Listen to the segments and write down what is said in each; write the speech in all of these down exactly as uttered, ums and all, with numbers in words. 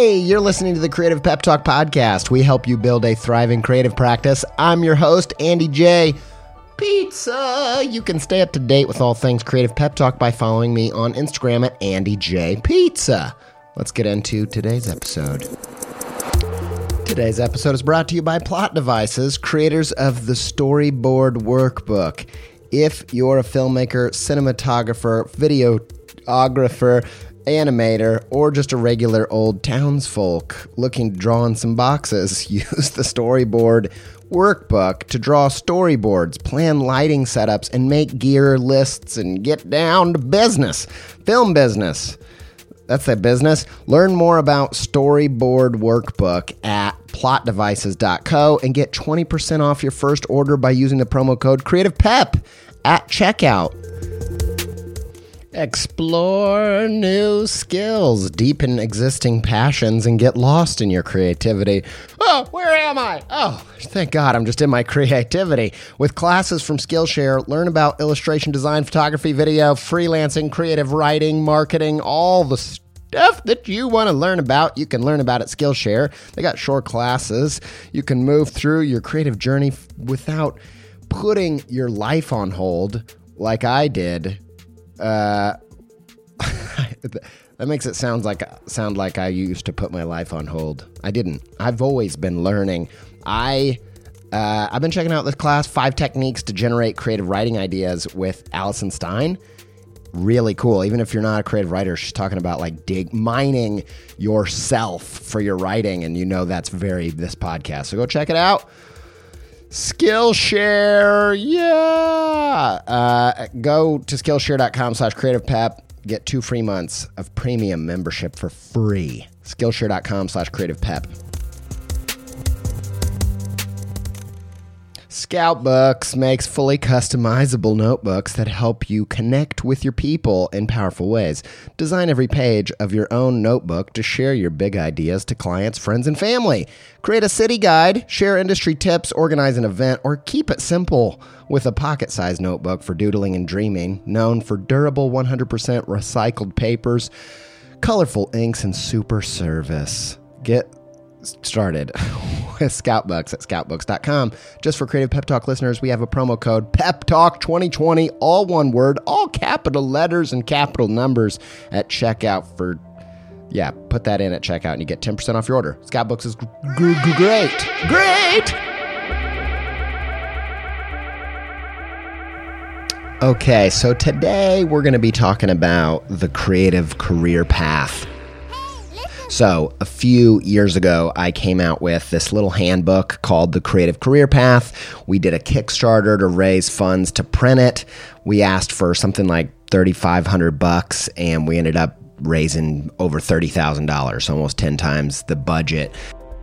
Hey, you're listening to the Creative Pep Talk podcast. We help you build a thriving creative practice. I'm your host, Andy J. Pizza. You can stay up to date with all things Creative Pep Talk by following me on Instagram at Andy J. Pizza. Let's get into today's episode. Today's episode is brought to you by Plot Devices, creators of the Storyboard Workbook. If you're a filmmaker, cinematographer, videographer, animator, or just a regular old townsfolk looking to draw in some boxes, use the Storyboard Workbook to draw storyboards, plan lighting setups, and make gear lists and get down to business. Film business. That's that business. Learn more about Storyboard Workbook at plot devices dot co and get twenty percent off your first order by using the promo code CreativePep at checkout. Explore new skills, deepen existing passions, and get lost in your creativity. Oh, where am I? Oh, thank God, I'm just in my creativity. With classes from Skillshare, learn about illustration, design, photography, video, freelancing, creative writing, marketing, all the stuff that you want to learn about, you can learn about at Skillshare. They got short classes. You can move through your creative journey without putting your life on hold like I did. Uh, that makes it sound like sound like I used to put my life on hold. I didn't. I've always been learning. I uh, I've been checking out this class, Five Techniques to Generate Creative Writing Ideas with Allison Stein. Really cool. Even if you're not a creative writer, she's talking about like dig mining yourself for your writing, and you know that's very this podcast. So go check it out. Skillshare, yeah. Uh, go to Skillshare.com slash CreativePep. Get two free months of premium membership for free. Skillshare.com slash CreativePep. Scoutbooks makes fully customizable notebooks that help you connect with your people in powerful ways. Design every page of your own notebook to share your big ideas to clients, friends, and family. Create a city guide, share industry tips, organize an event, or keep it simple with a pocket-sized notebook for doodling and dreaming, known for durable one hundred percent recycled papers, colorful inks, and super service. Get started with Scoutbooks at scoutbooks dot com. Just for Creative Pep Talk listeners, we have a promo code Pep Talk twenty twenty, all one word, all capital letters and capital numbers at checkout for, yeah, put that in at checkout and you get ten percent off your order. Scoutbooks is g- g- great. Great! Okay, so today we're going to be talking about the creative career path. So a few years ago, I came out with this little handbook called The Creative Career Path. We did a Kickstarter to raise funds to print it. We asked for something like thirty-five hundred bucks, and we ended up raising over thirty thousand dollars, almost ten times the budget.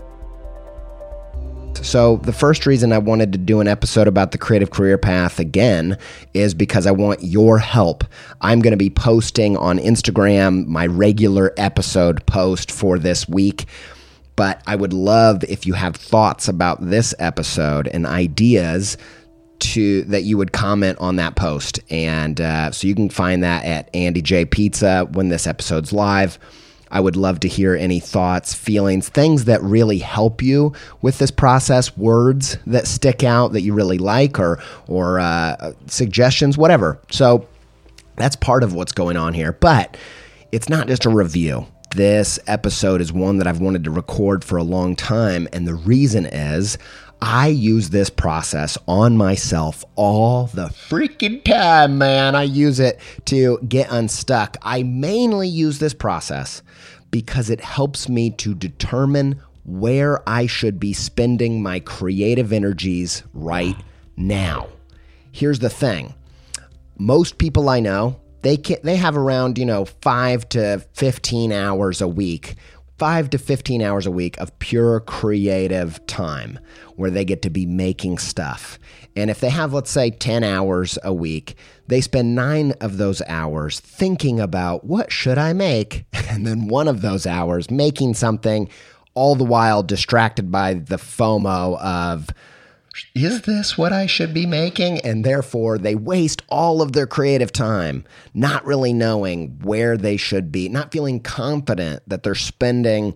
So the first reason I wanted to do an episode about the creative career path again is because I want your help. I'm going to be posting on Instagram my regular episode post for this week, but I would love if you have thoughts about this episode and ideas to that you would comment on that post. And uh, so you can find that at Andy J Pizza when this episode's live. I would love to hear any thoughts, feelings, things that really help you with this process, words that stick out that you really like, or or uh, suggestions, whatever. So that's part of what's going on here. But it's not just a review. This episode is one that I've wanted to record for a long time, and the reason is I use this process on myself all the freaking time, man. I use it to get unstuck. I mainly use this process because it helps me to determine where I should be spending my creative energies right now. Here's the thing. Most people I know, they can, they have around, you know, five to fifteen hours a week five to fifteen hours a week of pure creative time where they get to be making stuff. And if they have, let's say, ten hours a week, they spend nine of those hours thinking about what should I make? And then one of those hours making something, all the while distracted by the FOMO of, is this what I should be making? And therefore, they waste all of their creative time not really knowing where they should be, not feeling confident that they're spending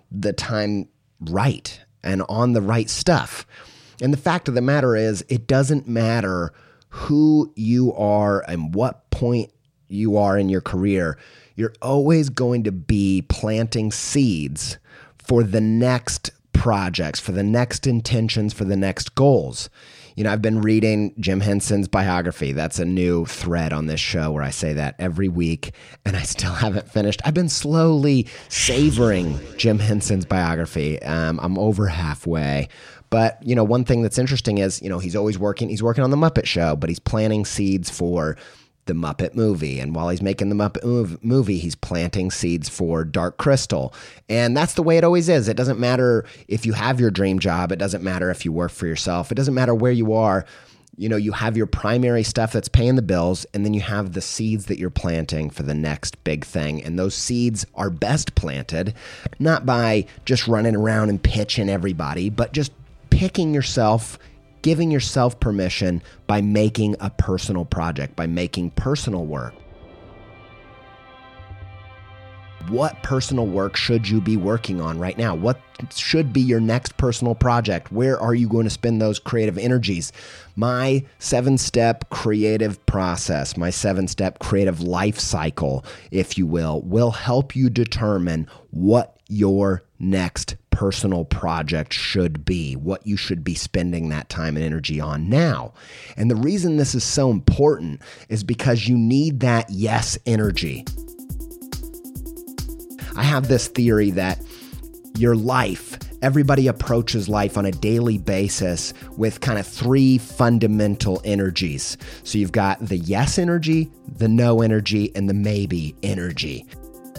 the time right and on the right stuff. And the fact of the matter is, it doesn't matter who you are and what point you are in your career. You're always going to be planting seeds for the next projects, for the next intentions, for the next goals. You know, I've been reading Jim Henson's biography. That's a new thread on this show where I say that every week, and I still haven't finished. I've been slowly savoring Jim Henson's biography. Um, I'm over halfway. But, you know, one thing that's interesting is, you know, he's always working, he's working on the Muppet Show, but he's planting seeds for the Muppet movie. And while he's making the Muppet movie, he's planting seeds for Dark Crystal. And that's the way it always is. It doesn't matter if you have your dream job. It doesn't matter if you work for yourself. It doesn't matter where you are. You know, you have your primary stuff that's paying the bills, and then you have the seeds that you're planting for the next big thing. And those seeds are best planted, not by just running around and pitching everybody, but just picking yourself, giving yourself permission by making a personal project, by making personal work. What personal work should you be working on right now? What should be your next personal project? Where are you going to spend those creative energies? My seven-step creative process, my seven-step creative life cycle, if you will, will help you determine what your next personal project should be, what you should be spending that time and energy on now. And the reason this is so important is because you need that yes energy. I have this theory that your life, everybody approaches life on a daily basis with kind of three fundamental energies. So you've got the yes energy, the no energy, and the maybe energy.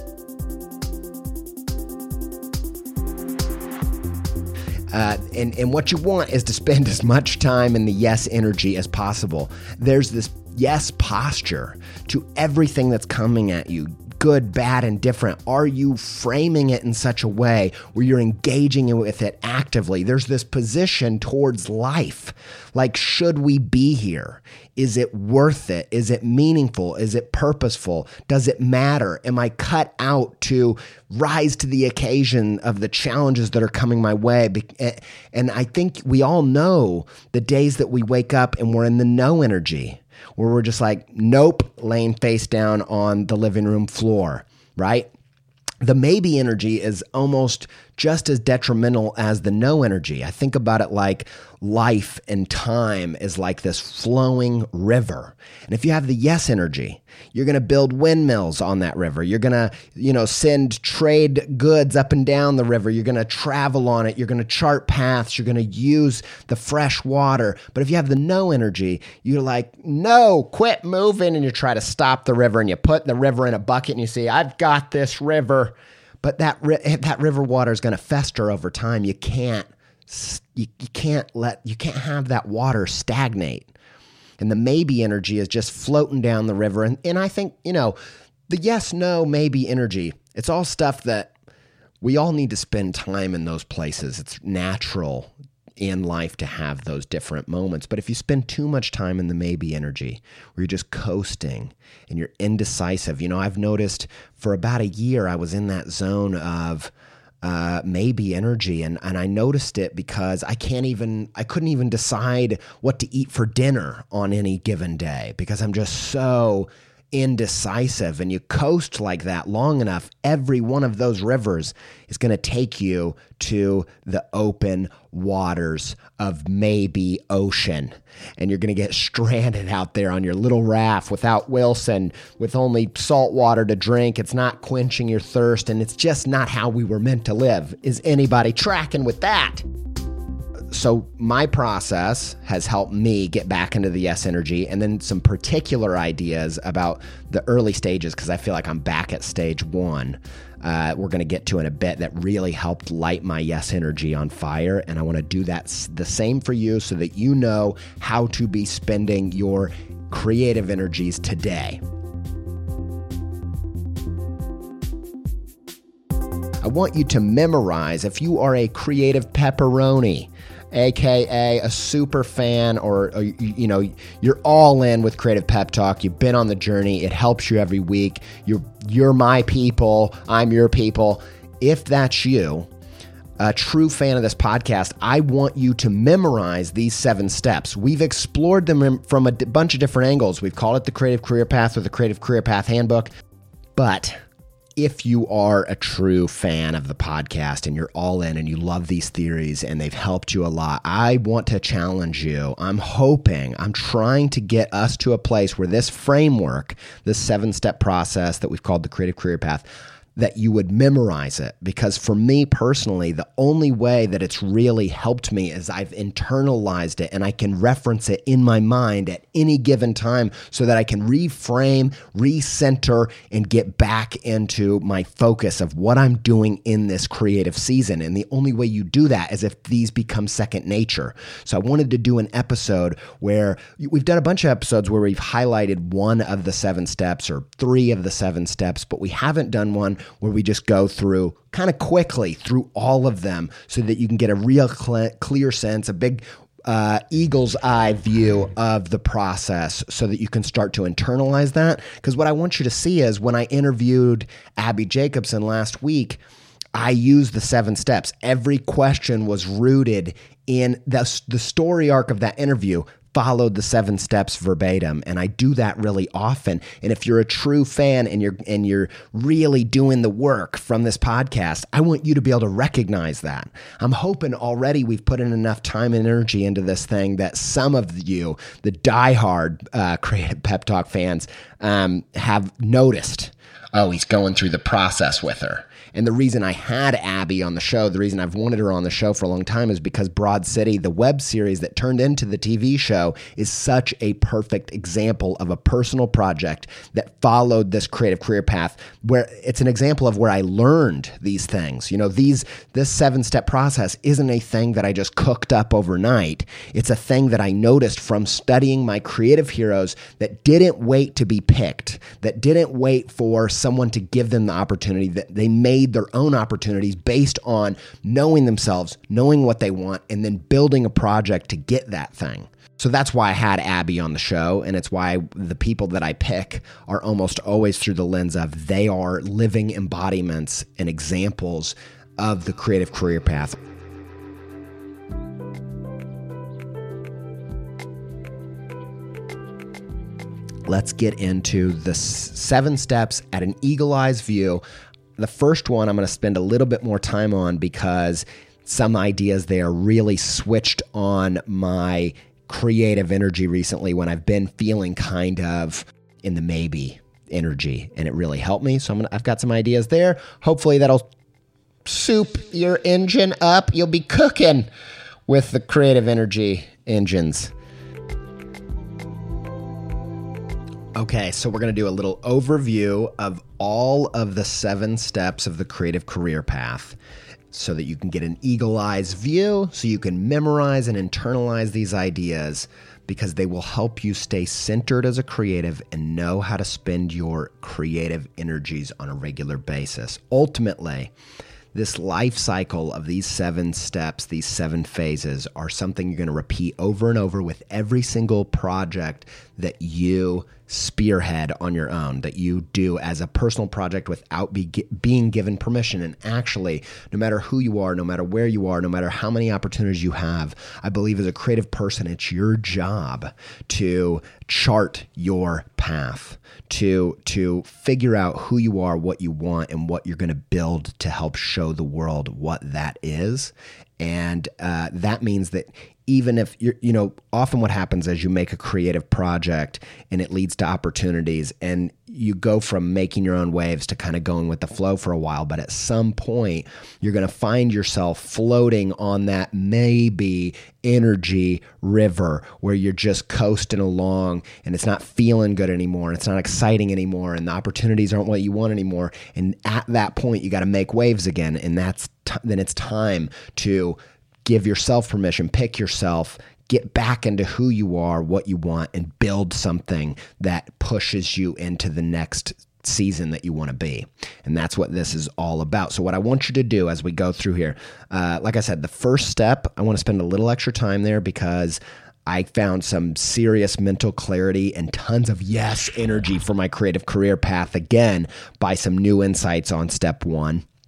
Uh, and, and what you want is to spend as much time in the yes energy as possible. There's this yes posture to everything that's coming at you, good, bad, and different. Are you framing it in such a way where you're engaging with it actively? There's this position towards life. Like, should we be here? Is it worth it? Is it meaningful? Is it purposeful? Does it matter? Am I cut out to rise to the occasion of the challenges that are coming my way? And I think we all know the days that we wake up and we're in the no energy, where we're just like, nope, laying face down on the living room floor, right? The maybe energy is almost just as detrimental as the no energy. I think about it like life and time is like this flowing river. And if you have the yes energy, you're going to build windmills on that river. You're going to, you know, send trade goods up and down the river. You're going to travel on it. You're going to chart paths. You're going to use the fresh water. But if you have the no energy, you're like, no, quit moving. And you try to stop the river, and you put the river in a bucket and you say, I've got this river. But that that river water is going to fester over time. You can't you, you can't let you can't have that water stagnate. And the maybe energy is just floating down the river. And and I think, you know, the yes, no, maybe energy, it's all stuff that we all need to spend time in those places. It's natural in life to have those different moments. But if you spend too much time in the maybe energy, where you're just coasting and you're indecisive, you know, I've noticed for about a year I was in that zone of uh, maybe energy, and, and I noticed it because I can't even, I couldn't even decide what to eat for dinner on any given day because I'm just so indecisive. And you coast like that long enough, every one of those rivers is going to take you to the open waters of maybe ocean. And you're going to get stranded out there on your little raft without Wilson, with only salt water to drink. It's not quenching your thirst, and it's just not how we were meant to live. Is anybody tracking with that? So my process has helped me get back into the yes energy, and then some particular ideas about the early stages, because I feel like I'm back at stage one. Uh, we're going to get to in a bit, that really helped light my yes energy on fire. And I want to do that the same for you so that you know how to be spending your creative energies today. I want you to memorize, if you are a creative pepperoni, A K A a super fan, or, or you know, you're all in with Creative Pep Talk. You've been on the journey. It helps you every week. You're you're my people. I'm your people. If that's you, a true fan of this podcast, I want you to memorize these seven steps. We've explored them from a d- bunch of different angles. We've called it the Creative Career Path or the Creative Career Path Handbook. But if you are a true fan of the podcast and you're all in and you love these theories and they've helped you a lot, I want to challenge you. I'm hoping, I'm trying to get us to a place where this framework, this seven-step process that we've called the Creative Career Path, that you would memorize it. Because for me personally, the only way that it's really helped me is I've internalized it and I can reference it in my mind at any given time so that I can reframe, recenter, and get back into my focus of what I'm doing in this creative season. And the only way you do that is if these become second nature. So I wanted to do an episode where we've done a bunch of episodes where we've highlighted one of the seven steps or three of the seven steps, but we haven't done one where we just go through kind of quickly through all of them so that you can get a real cl- clear sense, a big uh, eagle's eye view of the process so that you can start to internalize that. Because what I want you to see is when I interviewed Abby Jacobson last week, I used the seven steps. Every question was rooted in the, the story arc of that interview followed the seven steps verbatim. And I do that really often. And if you're a true fan and you're and you're really doing the work from this podcast, I want you to be able to recognize that. I'm hoping already we've put in enough time and energy into this thing that some of you, the diehard uh, Creative Pep Talk fans, um, have noticed. Oh, he's going through the process with her. And the reason I had Abby on the show, the reason I've wanted her on the show for a long time is because Broad City, the web series that turned into the T V show, is such a perfect example of a personal project that followed this creative career path, where it's an example of where I learned these things. You know, these this seven-step process isn't a thing that I just cooked up overnight. It's a thing that I noticed from studying my creative heroes that didn't wait to be picked, that didn't wait for someone to give them the opportunity, that they made their own opportunities based on knowing themselves, knowing what they want, and then building a project to get that thing. So that's why I had Abby on the show, and it's why the people that I pick are almost always through the lens of they are living embodiments and examples of the creative career path. Let's get into the seven steps at an eagle-eyed view. The first one I'm going to spend a little bit more time on because some ideas there really switched on my creative energy recently when I've been feeling kind of in the maybe energy, and it really helped me. So I'm gonna, I've got some ideas there. Hopefully that'll soup your engine up. You'll be cooking with the creative energy engines. Okay, so we're going to do a little overview of all of the seven steps of the creative career path so that you can get an eagle-eyed view, so you can memorize and internalize these ideas because they will help you stay centered as a creative and know how to spend your creative energies on a regular basis. Ultimately, this life cycle of these seven steps, these seven phases, are something you're going to repeat over and over with every single project that you spearhead on your own, that you do as a personal project without be, being given permission. And actually, no matter who you are, no matter where you are, no matter how many opportunities you have, I believe as a creative person, it's your job to chart your path, to, to figure out who you are, what you want, and what you're going to build to help show the world what that is. And uh, that means that even if you're, you know, often what happens is you make a creative project and it leads to opportunities and you go from making your own waves to kind of going with the flow for a while. But at some point, you're going to find yourself floating on that maybe energy river where you're just coasting along and it's not feeling good anymore. It's not exciting anymore. And the opportunities aren't what you want anymore. And at that point, you got to make waves again. And that's t- then it's time to give yourself permission, pick yourself, get back into who you are, what you want, and build something that pushes you into the next season that you want to be. And that's what this is all about. So what I want you to do as we go through here, uh, like I said, the first step, I want to spend a little extra time there because I found some serious mental clarity and tons of yes energy for my creative career path, again, by some new insights on step one.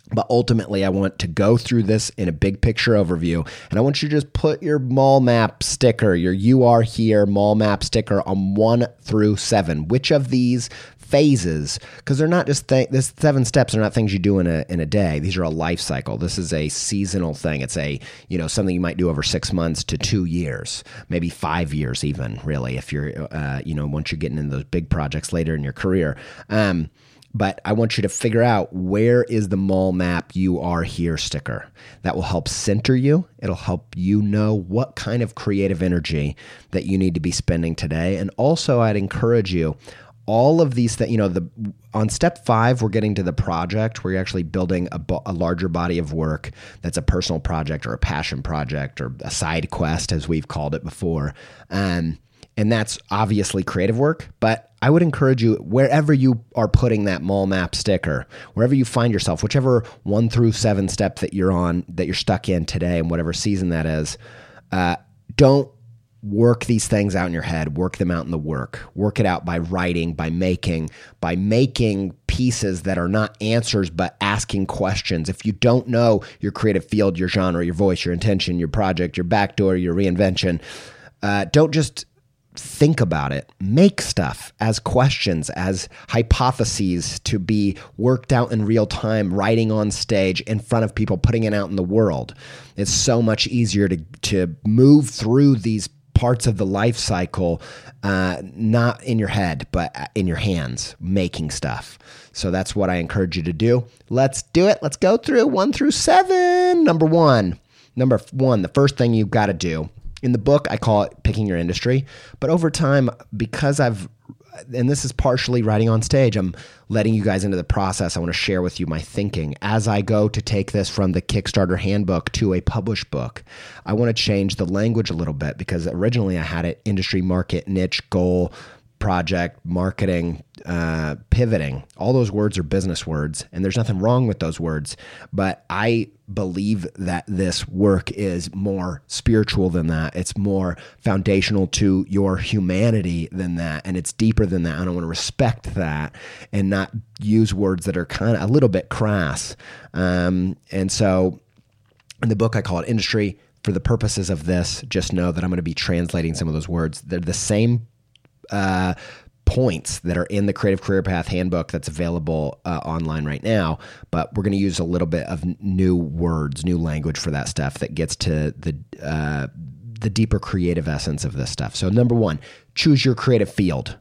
But ultimately, I want to go through this in a big picture overview, and I want you to just put your mall map sticker, your You Are Here mall map sticker on one through seven. Which of these phases, because they're not just th- this seven steps are not things you do in a in a day. These are a life cycle. This is a seasonal thing. It's a, you know, something you might do over six months to two years, maybe five years even, really, if you're, uh, you know, once you're getting into those big projects later in your career. Um, But I want you to figure out, where is the mall map You Are Here sticker. That will help center you. It'll help you know what kind of creative energy that you need to be spending today. And also, I'd encourage you, all of these things, you know, the on step five, we're getting to the project where you're actually building a, a larger body of work that's a personal project or a passion project or a side quest, as we've called it before. Um, And that's obviously creative work, but I would encourage you, wherever you are putting that mall map sticker, wherever you find yourself, whichever one through seven step that you're on, that you're stuck in today, and whatever season that is, uh, don't work these things out in your head. Work them out in the work. Work it out by writing, by making, by making pieces that are not answers, but asking questions. If you don't know your creative field, your genre, your voice, your intention, your project, your backdoor, your reinvention, uh, don't just think about it. Make stuff as questions, as hypotheses to be worked out in real time, writing on stage in front of people, putting it out in the world. It's so much easier to to move through these parts of the life cycle, uh, not in your head, but in your hands, making stuff. So that's what I encourage you to do. Let's do it. Let's go through one through seven. Number one. Number one, the first thing you've got to do. In the book, I call it picking your industry, but over time, because I've, and this is partially writing on stage, I'm letting you guys into the process. I want to share with you my thinking as I go to take this from the Kickstarter handbook to a published book. I want to change the language a little bit, because originally I had it industry, market, niche, goal, project, marketing, uh, pivoting. All those words are business words, and there's nothing wrong with those words. But I believe that this work is more spiritual than that. It's more foundational to your humanity than that, and it's deeper than that. And I want to respect that and not use words that are kind of a little bit crass. Um, and so in the book, I call it industry. For the purposes of this, just know that I'm going to be translating some of those words. They're the same Uh, points that are in the Creative Career Path handbook that's available uh, online right now, but we're going to use a little bit of new words, new language for that stuff that gets to the uh, the deeper creative essence of this stuff. So number one, choose your creative field.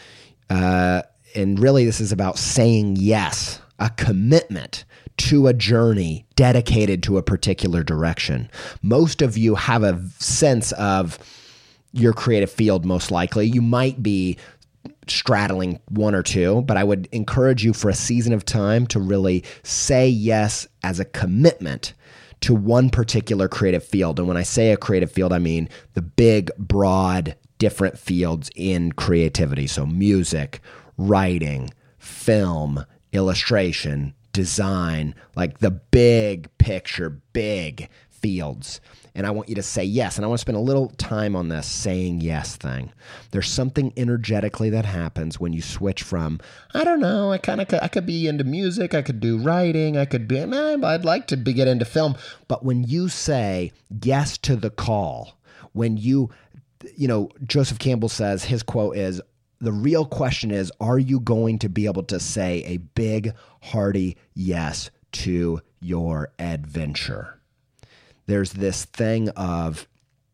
Uh, and really this is about saying yes, a commitment to a journey dedicated to a particular direction. Most of you have a sense of your creative field, most likely. You might be straddling one or two, but I would encourage you for a season of time to really say yes as a commitment to one particular creative field. And when I say a creative field, I mean the big, broad, different fields in creativity. So music, writing, film, illustration, design, like the big picture, big fields. And I want you to say yes. And I want to spend a little time on this saying yes thing. There's something energetically that happens when you switch from, I don't know, I kind of I could be into music, I could do writing, I could be, man, I'd like to be, get into film. But when you say yes to the call, when you, you know, Joseph Campbell says, his quote is, the real question is, are you going to be able to say a big, hearty yes to your adventure? There's this thing of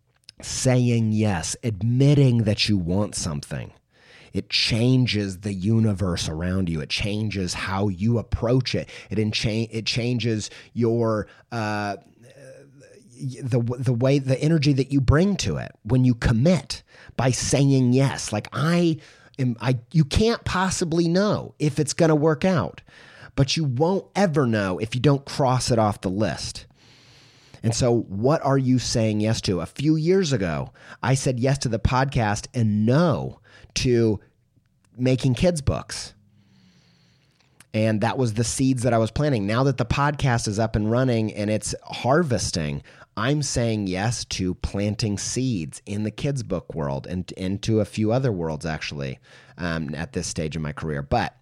saying yes, admitting that you want something. It changes the universe around you. It changes how you approach it. It in cha- it changes your uh, the the way the energy that you bring to it when you commit by saying yes. Like I am, I you can't possibly know if it's going to work out, but you won't ever know if you don't cross it off the list. And so what are you saying yes to? A few years ago, I said yes to the podcast and no to making kids' books. And that was the seeds that I was planting. Now that the podcast is up and running and it's harvesting, I'm saying yes to planting seeds in the kids' book world and into a few other worlds, actually, um, at this stage of my career. But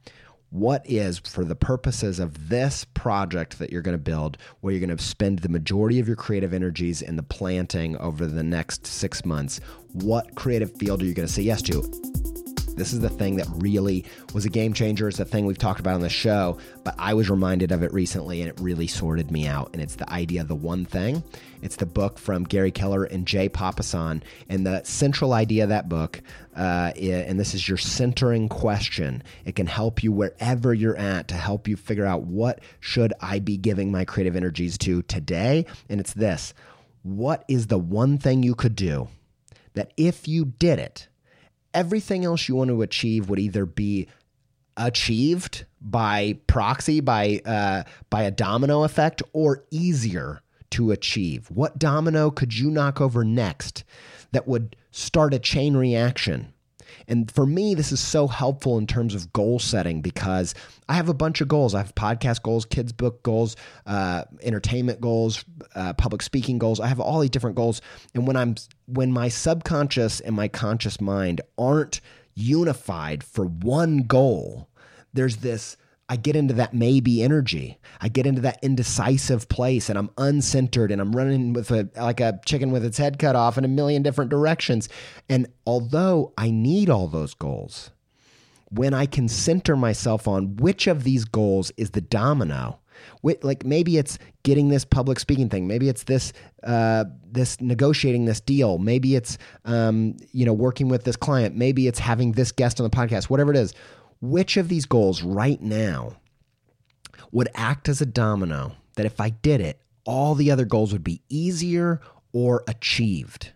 what is, for the purposes of this project that you're going to build, where you're going to spend the majority of your creative energies in the planting over the next six months, what creative field are you going to say yes to? This is the thing that really was a game changer. It's a thing we've talked about on the show, but I was reminded of it recently and it really sorted me out. And it's the idea of the one thing. It's the book from Gary Keller and Jay Papasan. And the central idea of that book, uh, and this is your centering question. It can help you wherever you're at to help you figure out, what should I be giving my creative energies to today? And it's this: what is the one thing you could do that if you did it, everything else you want to achieve would either be achieved by proxy, by uh, by a domino effect, or easier to achieve? What domino could you knock over next that would start a chain reaction? And for me, this is so helpful in terms of goal setting, because I have a bunch of goals. I have podcast goals, kids book goals, uh, entertainment goals, uh, public speaking goals. I have all these different goals. And when I'm when my subconscious and my conscious mind aren't unified for one goal, there's this, I get into that maybe energy. I get into that indecisive place, and I'm uncentered, and I'm running with a like a chicken with its head cut off in a million different directions. And although I need all those goals, when I can center myself on which of these goals is the domino, like maybe it's getting this public speaking thing, maybe it's this uh, this negotiating this deal, maybe it's um, you know working with this client, maybe it's having this guest on the podcast, whatever it is. Which of these goals right now would act as a domino that if I did it, all the other goals would be easier or achieved?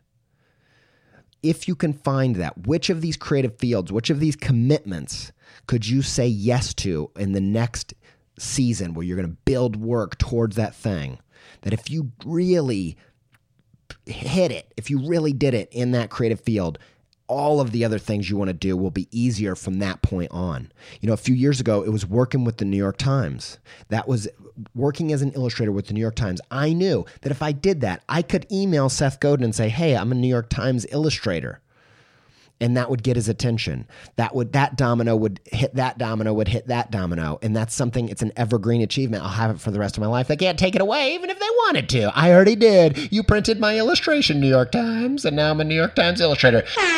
If you can find that, which of these creative fields, which of these commitments could you say yes to in the next season where you're going to build work towards that thing? That if you really hit it, if you really did it in that creative field, all of the other things you want to do will be easier from that point on. You know, a few years ago, it was working with the New York Times. That was working as an illustrator with the New York Times. I knew that if I did that, I could email Seth Godin and say, hey, I'm a New York Times illustrator. And that would get his attention. That would that domino would hit that domino would hit that domino. And that's something, it's an evergreen achievement. I'll have it for the rest of my life. They can't take it away even if they wanted to. I already did. You printed my illustration, New York Times, and now I'm a New York Times illustrator.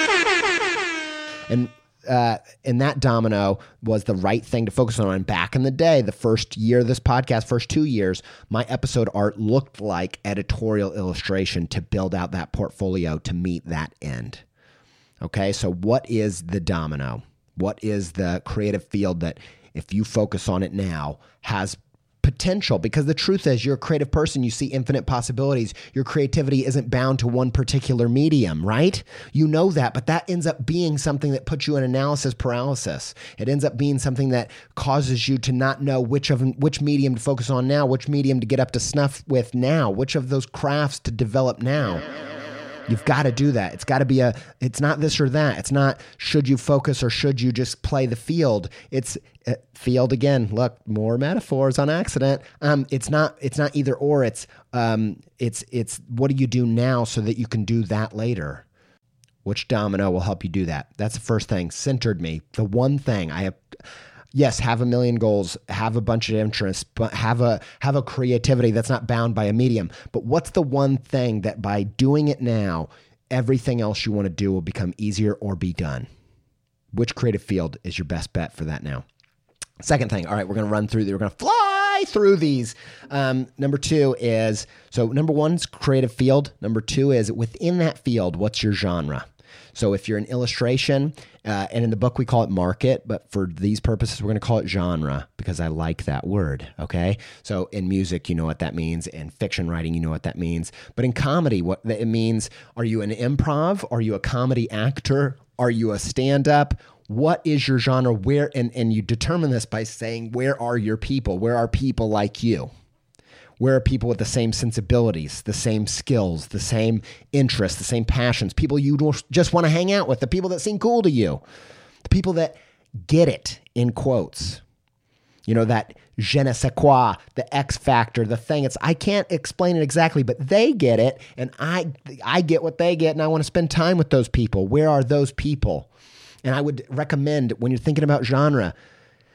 And uh, and that domino was the right thing to focus on. And back in the day, the first year of this podcast, first two years, my episode art looked like editorial illustration to build out that portfolio to meet that end. Okay, so what is the domino? What is the creative field that, if you focus on it now, has potential? Because the truth is, you're a creative person. You see infinite possibilities. Your creativity isn't bound to one particular medium, right? You know that, but that ends up being something that puts you in analysis paralysis. It ends up being something that causes you to not know which of which medium to focus on now, which medium to get up to snuff with now, which of those crafts to develop now. You've got to do that. It's got to be a, it's not this or that. It's not should you focus or should you just play the field. It's uh, field again. Look, more metaphors on accident. Um, it's not, it's not either or. It's, um, it's, it's what do you do now so that you can do that later? Which domino will help you do that? That's the first thing. Centered me. The one thing I have, yes, have a million goals, have a bunch of interests, but have a have a creativity that's not bound by a medium. But what's the one thing that by doing it now, everything else you want to do will become easier or be done? Which creative field is your best bet for that now? Second thing, all right, we're going to run through, we're going to fly through these. Um, number two is, so number one is creative field. Number two is within that field, what's your genre? So if you're an illustration, uh, and in the book we call it market, but for these purposes, we're going to call it genre because I like that word, okay? So in music, you know what that means. In fiction writing, you know what that means. But in comedy, what it means, are you an improv? Are you a comedy actor? Are you a stand-up? What is your genre? Where, and, and you determine this by saying, where are your people? Where are people like you? Where are people with the same sensibilities, the same skills, the same interests, the same passions, people you just want to hang out with, the people that seem cool to you, the people that get it, in quotes. You know, that je ne sais quoi, the X factor, the thing. It's I can't explain it exactly, but they get it, and I I get what they get, and I want to spend time with those people. Where are those people? And I would recommend, when you're thinking about genre,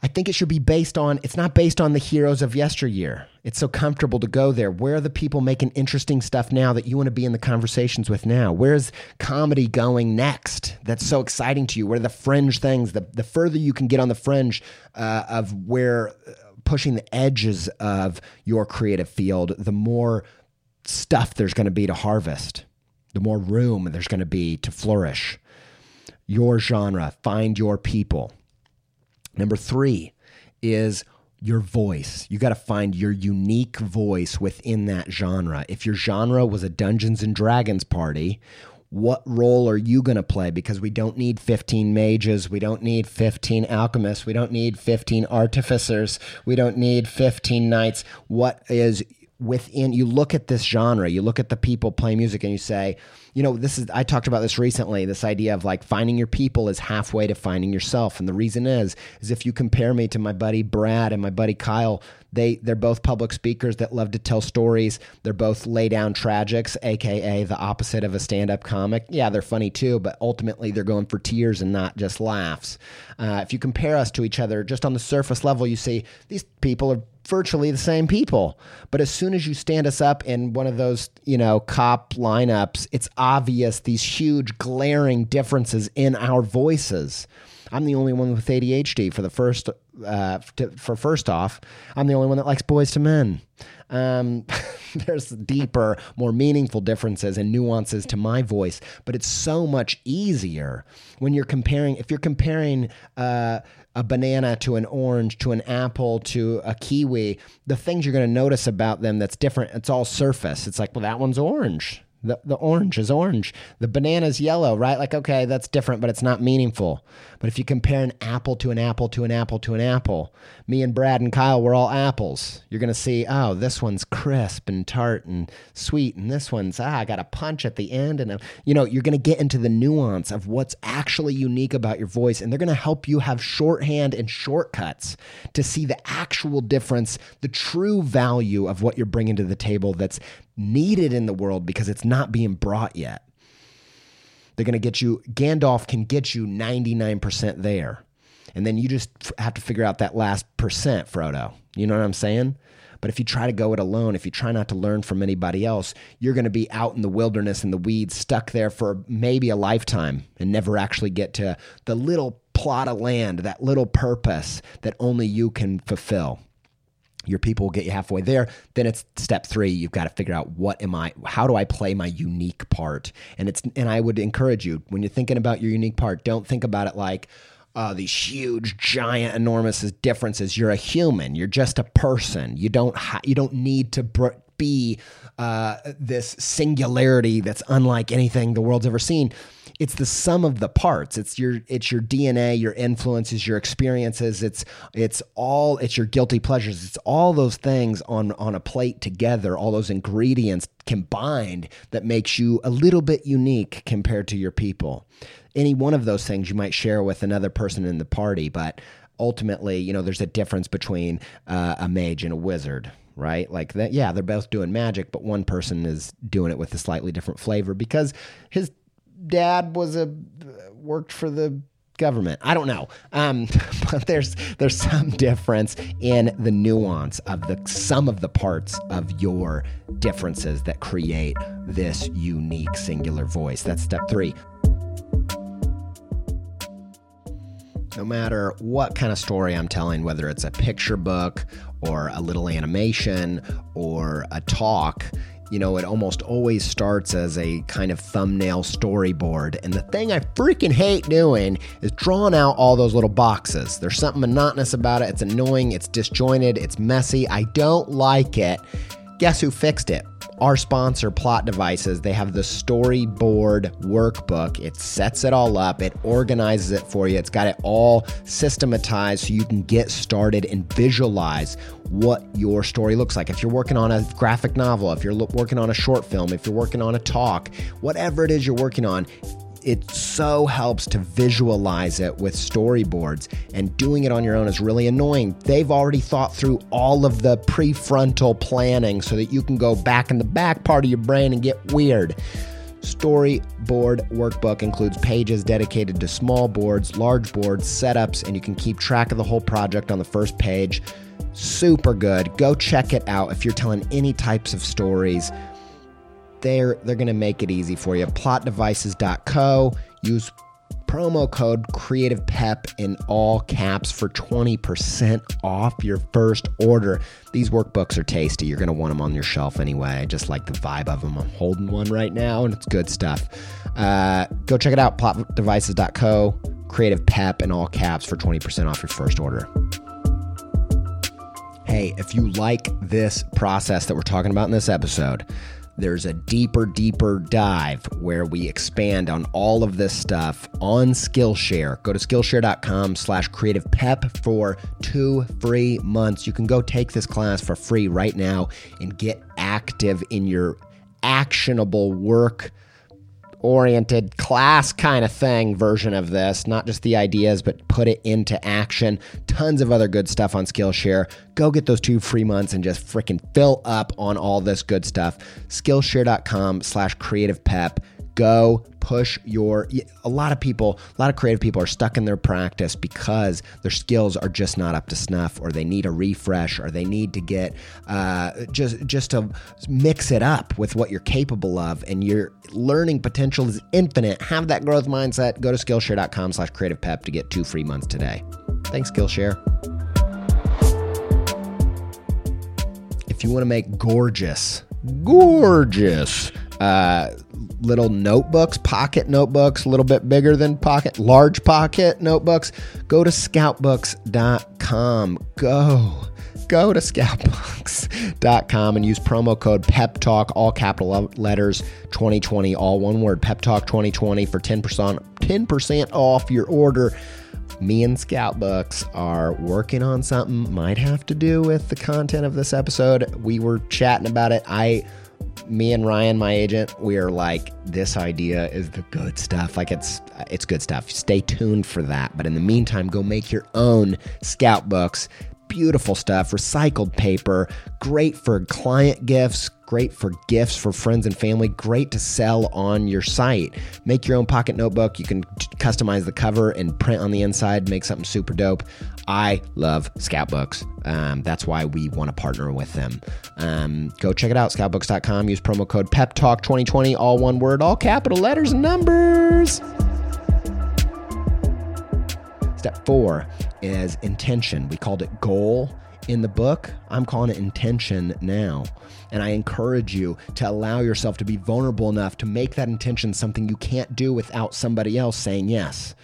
I think it should be based on, it's not based on the heroes of yesteryear. It's so comfortable to go there. Where are the people making interesting stuff now that you want to be in the conversations with now? Where's comedy going next that's so exciting to you? What are the fringe things? The, the further you can get on the fringe uh, of where uh, pushing the edges of your creative field, the more stuff there's going to be to harvest, the more room there's going to be to flourish. Your genre, find your people. Number three is your voice. You got to find your unique voice within that genre. If your genre was a Dungeons and Dragons party, what role are you going to play? Because we don't need fifteen mages. We don't need fifteen alchemists. We don't need fifteen artificers. We don't need fifteen knights. What is within, you look at this genre, you look at the people playing music and you say, you know, this is, I talked about this recently, this idea of like finding your people is halfway to finding yourself. And the reason is, is if you compare me to my buddy Brad and my buddy Kyle, they, they're both public speakers that love to tell stories. They're both lay down tragics, A K A the opposite of a stand-up comic. Yeah, they're funny too, but ultimately they're going for tears and not just laughs. Uh, if you compare us to each other, just on the surface level, you see these people are virtually the same people. But as soon as you stand us up in one of those, you know, cop lineups, it's obvious these huge glaring differences in our voices. I'm the only one with A D H D for the first, uh, to, for first off, I'm the only one that likes Boys to Men. Um, there's deeper, more meaningful differences and nuances to my voice, but it's so much easier when you're comparing, if you're comparing, uh, a banana to an orange, to an apple, to a kiwi, the things you're going to notice about them that's different, it's all surface. It's like, well, that one's orange. The the orange is orange. The banana's yellow, right? Like, okay, that's different, but it's not meaningful. But if you compare an apple to an apple to an apple to an apple, me and Brad and Kyle, we're all apples. You're going to see, oh, this one's crisp and tart and sweet, and this one's, ah, I got a punch at the end. And, a, you know, you're going to get into the nuance of what's actually unique about your voice, and they're going to help you have shorthand and shortcuts to see the actual difference, the true value of what you're bringing to the table that's needed in the world because it's not being brought yet. They're going to get you, Gandalf can get you ninety-nine percent there. And then you just f- have to figure out that last percent, Frodo. You know what I'm saying? But if you try to go it alone, if you try not to learn from anybody else, you're going to be out in the wilderness in the weeds, stuck there for maybe a lifetime and never actually get to the little plot of land, that little purpose that only you can fulfill. Your people will get you halfway there. Then it's step three. You've got to figure out what am I, how do I play my unique part? And it's, and I would encourage you when you're thinking about your unique part, don't think about it like, uh, these huge, giant, enormous differences. You're a human. You're just a person. You don't, ha- you don't need to br- be, uh, this singularity that's unlike anything the world's ever seen. It's the sum of the parts. It's your, it's your D N A, your influences, your experiences. It's, it's all, it's your guilty pleasures. It's all those things on, on a plate together, all those ingredients combined that makes you a little bit unique compared to your people. Any one of those things you might share with another person in the party, but ultimately, you know, there's a difference between uh, a mage and a wizard, right? Like that. Yeah, they're both doing magic, but one person is doing it with a slightly different flavor because his dad was a worked for the government. I don't know. Um, but there's there's some difference in the nuance of the sum of the parts of your differences that create this unique singular voice. That's step three. No matter what kind of story I'm telling, whether it's a picture book or a little animation or a talk, you know, it almost always starts as a kind of thumbnail storyboard. And the thing I freaking hate doing is drawing out all those little boxes. There's something monotonous about it. It's annoying. It's disjointed. It's messy. I don't like it. Guess who fixed it? Our sponsor, Plot Devices. They have the storyboard workbook. It sets it all up. It organizes it for you. It's got it all systematized so you can get started and visualize what your story looks like. If you're working on a graphic novel, if you're lo- working on a short film, if you're working on a talk, whatever it is you're working on, it so helps to visualize it with storyboards, and doing it on your own is really annoying. They've already thought through all of the prefrontal planning so that you can go back in the back part of your brain and get weird. Storyboard workbook includes pages dedicated to small boards, large boards, setups, and you can keep track of the whole project on the first page. Super good. Go check it out. If you're telling any types of stories, they're they're going to make it easy for you. plot devices dot co. Use promo code CreativePep in all caps for twenty percent off your first order. These workbooks are tasty. You're going to want them on your shelf anyway. I just like the vibe of them. I'm holding one right now, and it's good stuff. Uh, go check it out, plot devices dot co. CreativePep in all caps for twenty percent off your first order. Hey, if you like this process that we're talking about in this episode, there's a deeper, deeper dive where we expand on all of this stuff on Skillshare. Go to Skillshare.com slash CreativePep for two free months. You can go take this class for free right now and get active in your actionable work oriented class kind of thing version of this, not just the ideas, but put it into action. Tons of other good stuff on Skillshare. Go get those two free months and just freaking fill up on all this good stuff. Skillshare.com slash CreativePep. Go push your, a lot of people, a lot of creative people are stuck in their practice because their skills are just not up to snuff, or they need a refresh, or they need to get, uh, just, just to mix it up with what you're capable of, and your learning potential is infinite. Have that growth mindset. Go to Skillshare.com slash CreativePep to get two free months today. Thanks, Skillshare. If you want to make gorgeous, gorgeous, uh, little notebooks, pocket notebooks, a little bit bigger than pocket, large pocket notebooks, go to scout books dot com. Go. Go to scout books dot com and use promo code PEPTALK, all capital letters, twenty twenty, all one word, PEPTALK twenty twenty for ten percent, ten percent off your order. Me and Scout Books are working on something, might have to do with the content of this episode. We were chatting about it. I... Me and Ryan, my agent, we are like, this idea is the good stuff. Like, it's it's good stuff. Stay tuned for that. But in the meantime, go make your own Scout Books. Beautiful stuff. Recycled paper. Great for client gifts. Great for gifts for friends and family. Great to sell on your site. Make your own pocket notebook. You can customize the cover and print on the inside. Make something super dope. I love Scout Books. Um, that's why we want to partner with them. Um, go check it out, scout books dot com. Use promo code PEPTALK twenty twenty, all one word, all capital letters and numbers. Step four is intention. We called it goal in the book. I'm calling it intention now. And I encourage you to allow yourself to be vulnerable enough to make that intention something you can't do without somebody else saying yes.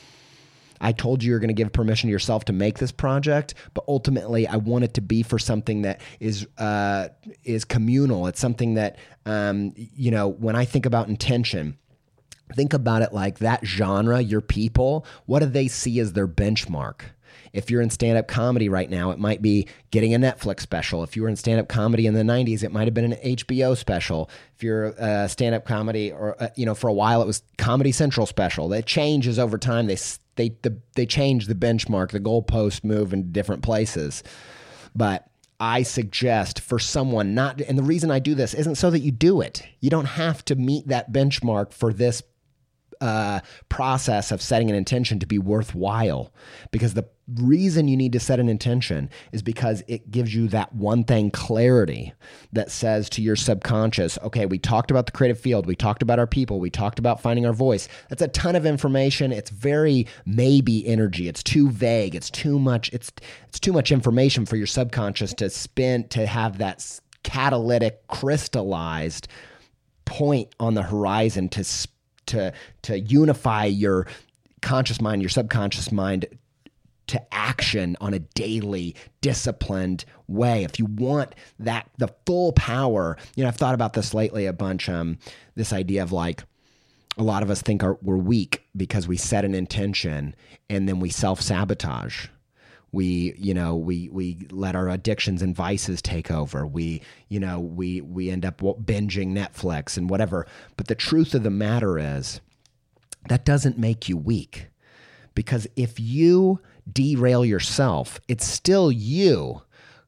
I told you you're going to give permission to yourself to make this project, but ultimately I want it to be for something that is uh, is communal. It's something that, um, you know, when I think about intention, think about it like that genre, your people, what do they see as their benchmark? If you're in stand-up comedy right now, it might be getting a Netflix special. If you were in stand-up comedy in the nineties, it might have been an H B O special. If you're a stand-up comedy, or uh, you know, for a while it was Comedy Central special. That changes over time. They they the, they change the benchmark. The goalposts move in different places. But I suggest for someone not, and the reason I do this isn't so that you do it. You don't have to meet that benchmark for this Uh, process of setting an intention to be worthwhile, because the reason you need to set an intention is because it gives you that one thing clarity that says to your subconscious, okay, we talked about the creative field, we talked about our people, we talked about finding our voice. That's a ton of information. It's very maybe energy. It's too vague. It's too much. It's it's too much information for your subconscious to spin, to have that catalytic crystallized point on the horizon to spin to to unify your conscious mind, your subconscious mind to action on a daily, disciplined way. If you want that, the full power, you know, I've thought about this lately a bunch, um, this idea of like, a lot of us think are, we're weak because we set an intention and then we self-sabotage. We, you know, we we let our addictions and vices take over. We, you know, we we end up binging Netflix and whatever. But the truth of the matter is, that doesn't make you weak. Because if you derail yourself, it's still you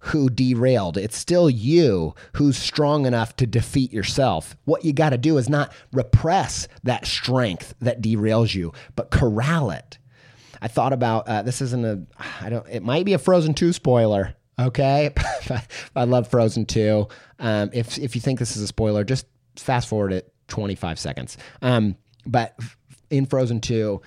who derailed. It's still you who's strong enough to defeat yourself. What you got to do is not repress that strength that derails you, but corral it. I thought about, uh, this isn't a, I don't, it might be a Frozen two spoiler. Okay. I love Frozen two. Um, if, if you think this is a spoiler, just fast forward it twenty-five seconds. Um, but in Frozen two,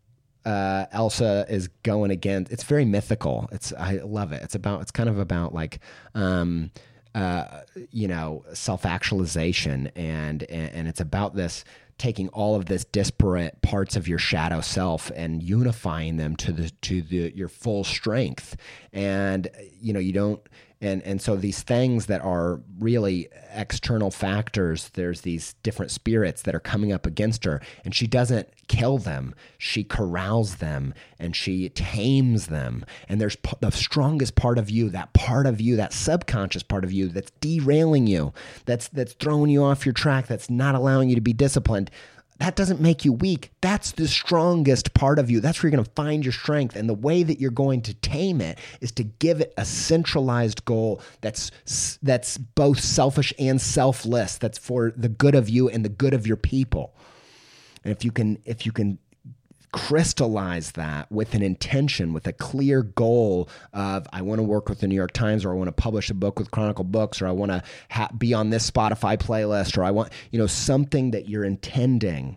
uh, Elsa is going against, it's very mythical. It's, I love it. It's about, it's kind of about like, um, uh, you know, self-actualization and, and, and it's about this, taking all of this disparate parts of your shadow self and unifying them to the to the your full strength. And you know, you don't and and so these things that are really external factors, there's these different spirits that are coming up against her, and she doesn't kill them. She corrals them and she tames them. And there's p- the strongest part of you, that part of you, that subconscious part of you that's derailing you, that's that's throwing you off your track, that's not allowing you to be disciplined. That doesn't make you weak. That's the strongest part of you. That's where you're going to find your strength. And the way that you're going to tame it is to give it a centralized goal that's that's both selfish and selfless. That's for the good of you and the good of your people. And if you can, if you can crystallize that with an intention, with a clear goal of, I want to work with the New York Times, or I want to publish a book with Chronicle Books, or I want to ha- be on this Spotify playlist, or I want, you know, something that you're intending,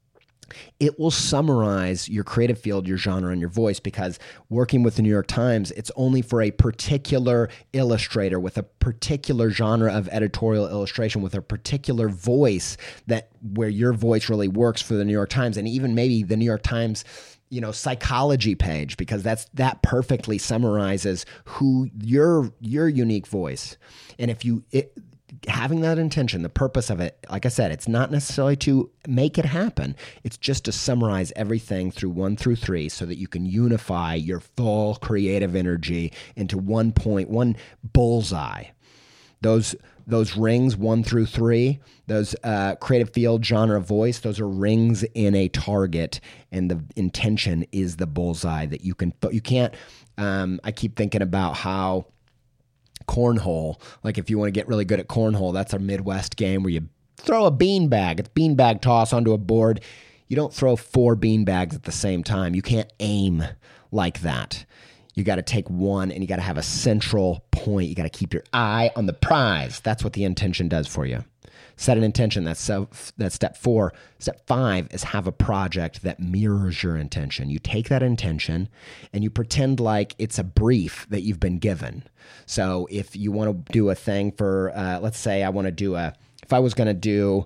it will summarize your creative field, your genre, and your voice. Because working with the New York Times, it's only for a particular illustrator with a particular genre of editorial illustration, with a particular voice, that where your voice really works for the New York Times, and even maybe the New York Times, you know, psychology page, because that's that perfectly summarizes who your your unique voice. And if you it, having that intention, the purpose of it, like I said, it's not necessarily to make it happen. It's just to summarize everything through one through three so that you can unify your full creative energy into one point, one bullseye. Those those rings, one through three, those uh, creative field, genre, voice, those are rings in a target, and the intention is the bullseye that you can, you can't, um, I keep thinking about how cornhole, like if you want to get really good at cornhole, that's a Midwest game where you throw a beanbag. It's beanbag toss onto a board. You don't throw four beanbags at the same time. You can't aim like that. You got to take one, and you got to have a central point. You got to keep your eye on the prize. That's what the intention does for you. Set an intention. That's so, that's step four. Step five is have a project that mirrors your intention. You take that intention and you pretend like it's a brief that you've been given. So if you want to do a thing for, uh, let's say I want to do a, if I was going to do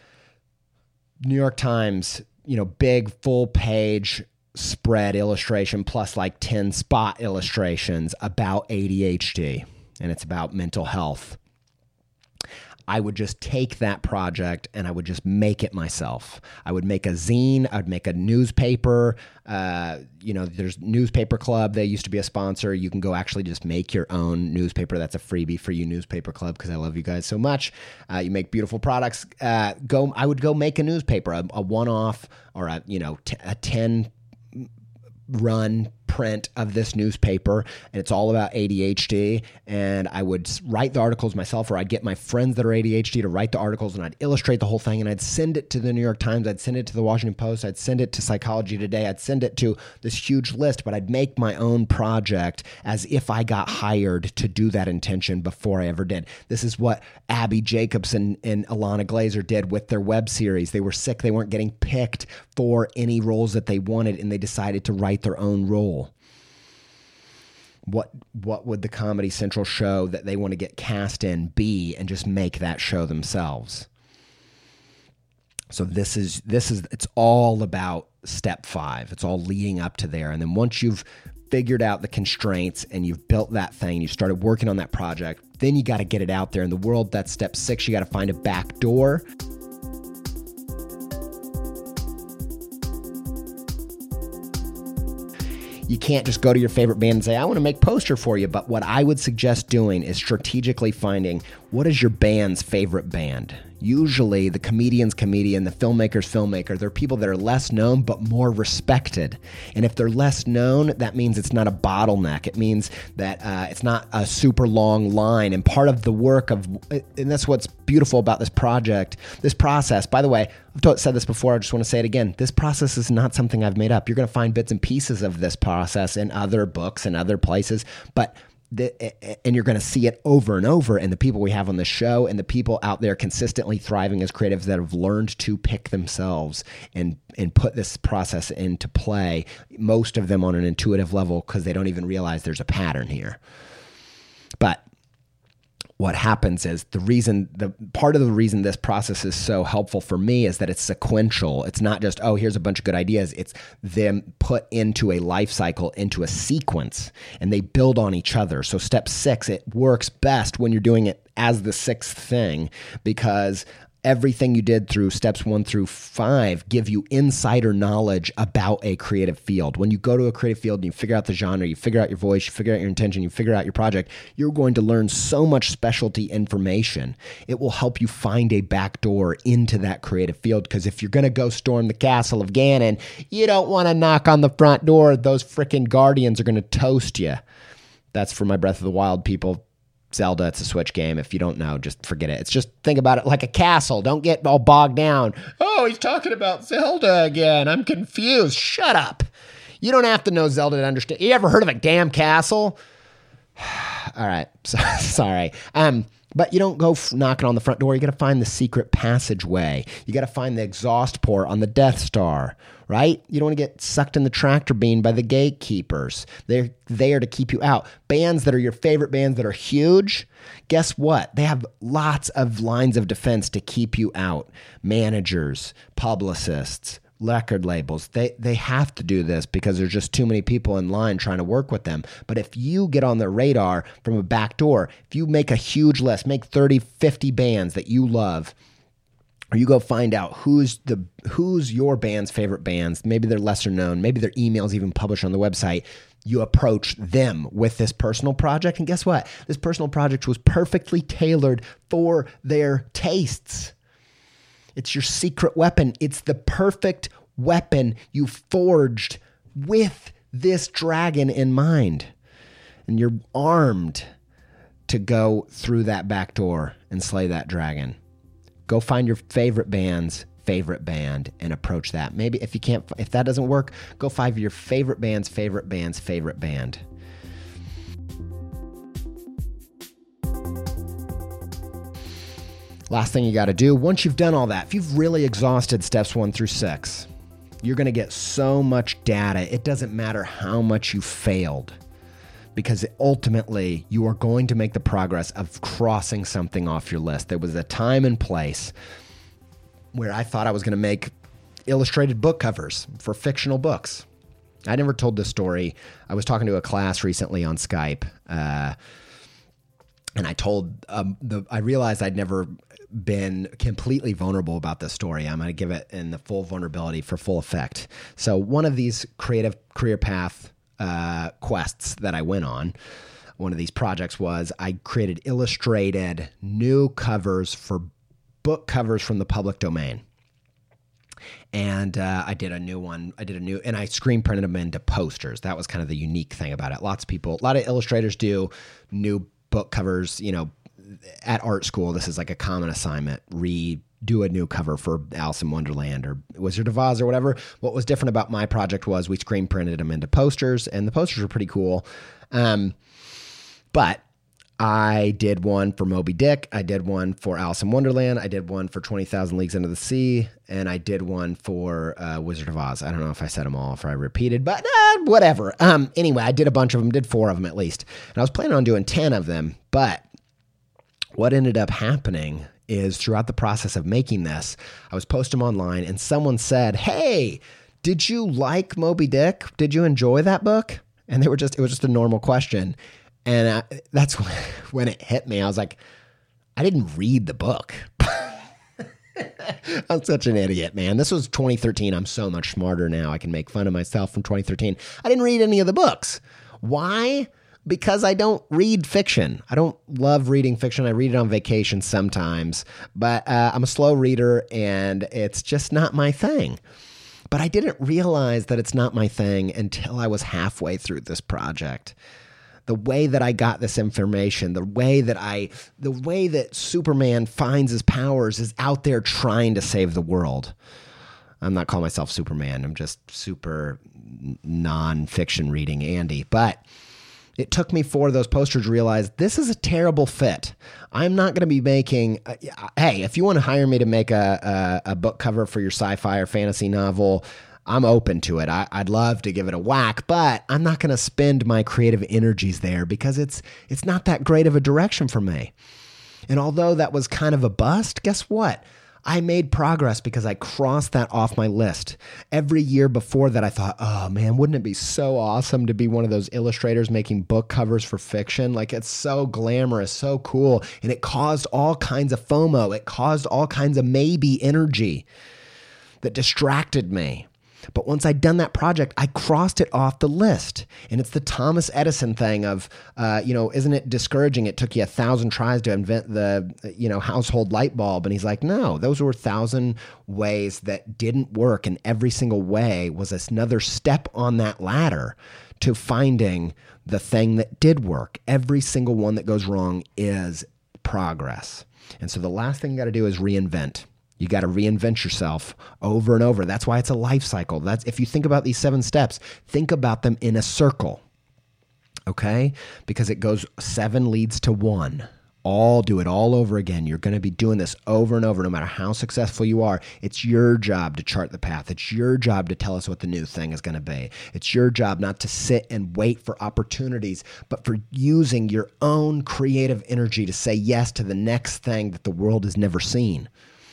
New York Times, you know, big full page spread illustration plus like ten spot illustrations about A D H D, and it's about mental health. I would just take that project and I would just make it myself. I would make a zine. I would make a newspaper. Uh, you know, there's Newspaper Club. They used to be a sponsor. You can go actually just make your own newspaper. That's a freebie for you, Newspaper Club, because I love you guys so much. Uh, you make beautiful products. Uh, go. I would go make a newspaper, a, a one-off, or a you know t- a ten run print of this newspaper, and it's all about A D H D. And I would write the articles myself, or I'd get my friends that are A D H D to write the articles, and I'd illustrate the whole thing, and I'd send it to the New York Times, I'd send it to the Washington Post, I'd send it to Psychology Today, I'd send it to this huge list, but I'd make my own project as if I got hired to do that intention before I ever did. This is what Abby Jacobson and Ilana Glazer did with their web series. They were sick. They weren't getting picked for any roles that they wanted, and they decided to write their own role. What what would the Comedy Central show that they want to get cast in be, and just make that show themselves? So this is this is it's all about step five. It's all leading up to there. And then once you've figured out the constraints and you've built that thing, you've started working on that project, then you got to get it out there in the world. That's step six. You got to find a back door. You can't just go to your favorite band and say, I want to make a poster for you. But what I would suggest doing is strategically finding, what is your band's favorite band? Usually the comedian's comedian, the filmmaker's filmmaker, they're people that are less known but more respected. And if they're less known, that means it's not a bottleneck. It means that uh, it's not a super long line. And part of the work of, and that's what's beautiful about this project, this process, by the way, I've told, said this before, I just want to say it again. This process is not something I've made up. You're going to find bits and pieces of this process in other books and other places, but The, and you're going to see it over and over. And the people we have on the show and the people out there consistently thriving as creatives that have learned to pick themselves and and put this process into play, most of them on an intuitive level because they don't even realize there's a pattern here. But what happens is the reason, the part of the reason this process is so helpful for me is that it's sequential. It's not just, oh, here's a bunch of good ideas. It's them put into a life cycle, into a sequence, and they build on each other. So step six, it works best when you're doing it as the sixth thing because everything you did through steps one through five give you insider knowledge about a creative field. When you go to a creative field and you figure out the genre, you figure out your voice, you figure out your intention, you figure out your project, you're going to learn so much specialty information. It will help you find a back door into that creative field because if you're going to go storm the castle of Ganon, you don't want to knock on the front door. Those freaking guardians are going to toast you. That's for my Breath of the Wild people. Zelda, it's a Switch game. If you don't know, just forget it. It's just, think about it like a castle. Don't get all bogged down. Oh, he's talking about Zelda again. I'm confused. Shut up. You don't have to know Zelda to understand. You ever heard of a damn castle? All right. So, sorry. Um, but you don't go f- knocking on the front door. You got to find the secret passageway. You got to find the exhaust port on the Death Star, right? You don't want to get sucked in the tractor beam by the gatekeepers. They're there to keep you out. Bands that are your favorite bands that are huge, guess what? They have lots of lines of defense to keep you out. Managers, publicists, record labels, they they have to do this because there's just too many people in line trying to work with them. But if you get on their radar from a back door, if you make a huge list, make thirty, fifty bands that you love, or you go find out who's the who's your band's favorite bands, maybe they're lesser known, maybe their emails even published on the website, you approach them with this personal project. And guess what? This personal project was perfectly tailored for their tastes. It's your secret weapon. It's the perfect weapon you forged with this dragon in mind. And you're armed to go through that back door and slay that dragon. Go find your favorite band's favorite band and approach that. Maybe if you can't, if that doesn't work, go find your favorite band's favorite band's favorite band. Last thing you got to do, once you've done all that, if you've really exhausted steps one through six, you're going to get so much data. It doesn't matter how much you failed, because ultimately you are going to make the progress of crossing something off your list. There was a time and place where I thought I was going to make illustrated book covers for fictional books. I never told this story. I was talking to a class recently on Skype, uh, and I told um, the. I realized I'd never been completely vulnerable about this story. I'm going to give it in the full vulnerability for full effect. So one of these creative career path uh, quests that I went on, one of these projects was I created illustrated new covers for book covers from the public domain. And uh, I did a new one. I did a new, and I screen printed them into posters. That was kind of the unique thing about it. Lots of people, a lot of illustrators do new book covers, you know, at art school. This is like a common assignment. Redo a new cover for Alice in Wonderland or Wizard of Oz or whatever. What was different about my project was we screen printed them into posters, and the posters were pretty cool. Um, but I did one for Moby Dick. I did one for Alice in Wonderland. I did one for twenty thousand Leagues Under the Sea. And I did one for uh, Wizard of Oz. I don't know if I said them all, if I repeated, but uh, whatever. Um, anyway, I did a bunch of them, did four of them at least. And I was planning on doing ten of them. But what ended up happening is throughout the process of making this, I was posting them online and someone said, hey, did you like Moby Dick? Did you enjoy that book? And they were just, it was just a normal question. And I, that's when, when it hit me. I was like, I didn't read the book. I'm such an idiot, man. This was twenty thirteen. I'm so much smarter now. I can make fun of myself from twenty thirteen. I didn't read any of the books. Why? because I don't read fiction. I don't love reading fiction. I read it on vacation sometimes, but uh, I'm a slow reader and it's just not my thing. But I didn't realize that it's not my thing until I was halfway through this project. The way that I got this information, the way that I, the way that Superman finds his powers is out there trying to save the world. I'm not calling myself Superman. I'm just super non-fiction reading Andy. But it took me four of those posters to realize this is a terrible fit. I'm not going to be making, uh, hey, if you want to hire me to make a, a, a book cover for your sci-fi or fantasy novel, I'm open to it. I, I'd love to give it a whack, but I'm not going to spend my creative energies there because it's it's not that great of a direction for me. And although that was kind of a bust, guess what? I made progress because I crossed that off my list. Every year before that, I thought, oh man, wouldn't it be so awesome to be one of those illustrators making book covers for fiction? Like, it's so glamorous, so cool. And it caused all kinds of FOMO. It caused all kinds of maybe energy that distracted me. But once I'd done that project, I crossed it off the list. And it's the Thomas Edison thing of, uh, you know, isn't it discouraging? It took you a thousand tries to invent the, you know, household light bulb. And he's like, no, those were a thousand ways that didn't work. And every single way was another step on that ladder to finding the thing that did work. Every single one that goes wrong is progress. And so the last thing you got to do is reinvent. You got to reinvent yourself over and over. That's why it's a life cycle. That's if you think about these seven steps, think about them in a circle, okay? Because it goes seven leads to one. All do it all over again. You're going to be doing this over and over, no matter how successful you are. It's your job to chart the path. It's your job to tell us what the new thing is going to be. It's your job not to sit and wait for opportunities, but for using your own creative energy to say yes to the next thing that the world has never seen.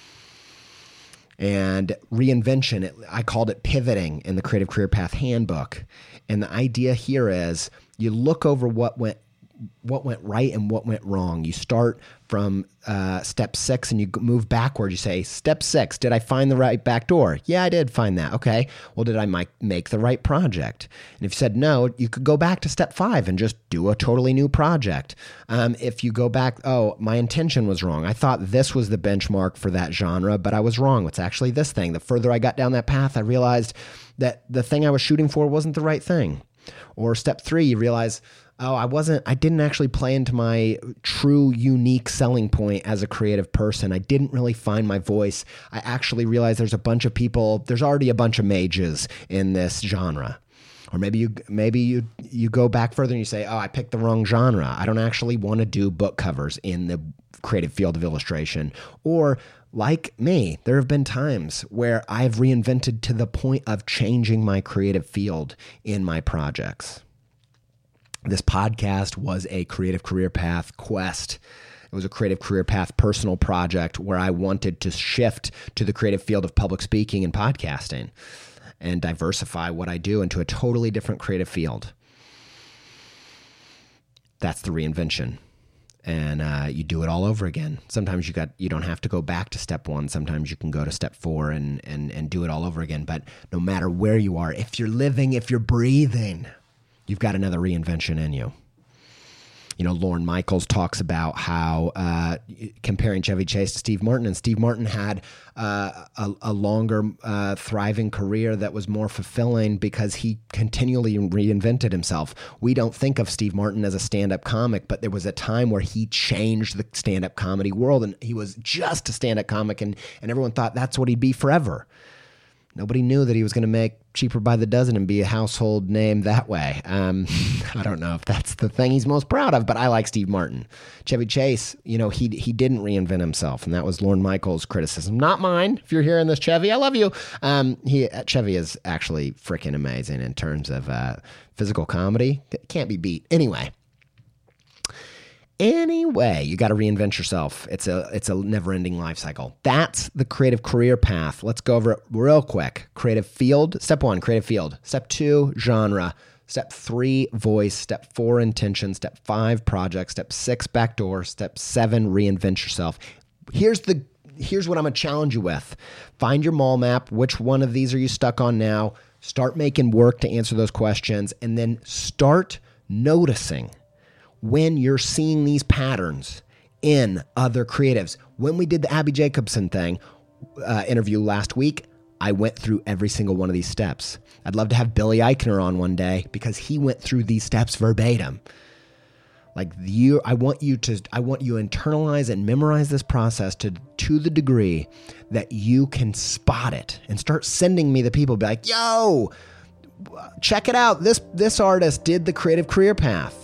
And reinvention, it, I called it pivoting in the Creative Career Path Handbook. And the idea here is you look over what went what went right and what went wrong. You start from uh, step six and you move backward. You say, step six, did I find the right back door? Yeah, I did find that. Okay. Well, did I make the right project? And if you said no, you could go back to step five and just do a totally new project. Um, if you go back, oh, my intention was wrong. I thought this was the benchmark for that genre, but I was wrong. It's actually this thing. The further I got down that path, I realized that the thing I was shooting for wasn't the right thing. Or step three, you realize, oh, I wasn't, I didn't actually play into my true unique selling point as a creative person. I didn't really find my voice. I actually realized there's a bunch of people, there's already a bunch of mages in this genre. Or maybe you maybe you you go back further and you say, oh, I picked the wrong genre. I don't actually want to do book covers in the creative field of illustration. Or like me, there have been times where I've reinvented to the point of changing my creative field in my projects. This podcast was a creative career path quest. It was a creative career path personal project where I wanted to shift to the creative field of public speaking and podcasting and diversify what I do into a totally different creative field. That's the reinvention. And uh, you do it all over again. Sometimes you got you don't have to go back to step one. Sometimes you can go to step four and and and do it all over again. But no matter where you are, if you're living, if you're breathing, you've got another reinvention in you. You know, Lorne Michaels talks about how uh, comparing Chevy Chase to Steve Martin, and Steve Martin had uh, a, a longer, uh, thriving career that was more fulfilling because he continually reinvented himself. We don't think of Steve Martin as a stand-up comic, but there was a time where he changed the stand-up comedy world, and he was just a stand-up comic, and, and everyone thought that's what he'd be forever. Nobody knew that he was going to make Cheaper by the Dozen and be a household name that way. Um, I don't know if that's the thing he's most proud of, but I like Steve Martin. Chevy Chase, you know, he he didn't reinvent himself, and that was Lorne Michaels' criticism. Not mine. If you're hearing this, Chevy, I love you. Um, he Chevy is actually freaking amazing in terms of uh, physical comedy. It can't be beat. Anyway. Anyway, you got to reinvent yourself. It's a it's a never-ending life cycle. That's the creative career path. Let's go over it real quick. Creative field. Step one, creative field. Step two, genre. Step three, voice. Step four, intention. Step five, project. Step six, backdoor. Step seven, reinvent yourself. Here's the here's what I'm going to challenge you with. Find your mall map. Which one of these are you stuck on now? Start making work to answer those questions, and then start noticing when you're seeing these patterns in other creatives. When we did the Abby Jacobson thing uh, interview last week, I went through every single one of these steps. I'd love to have Billy Eichner on one day because he went through these steps verbatim. Like you, I want you to, I want you to internalize and memorize this process to, to the degree that you can spot it and start sending me the people. Be like, yo, check it out. This, this artist did the creative career path.